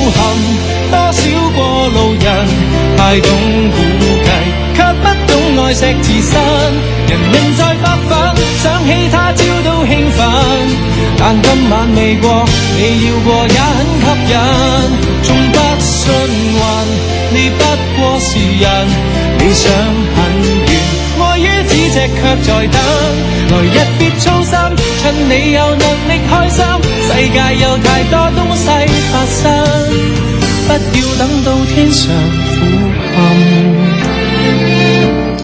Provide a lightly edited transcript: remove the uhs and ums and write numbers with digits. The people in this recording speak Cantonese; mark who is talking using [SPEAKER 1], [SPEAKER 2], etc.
[SPEAKER 1] 憾，多少過路人太懂估計，卻不懂愛惜自身。人命在百分，想起他朝都興奮，但今晚未過，你要過也很吸引。縱不信運，你不過是人，理想很遠，愛於咫尺卻在等。來日別操心，趁你有能力開心，世界有太多東西發生，不要等到天上苦暗。